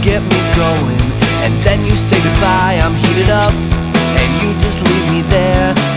get me going, and then you say goodbye. I'm heated up, and you just leave me there.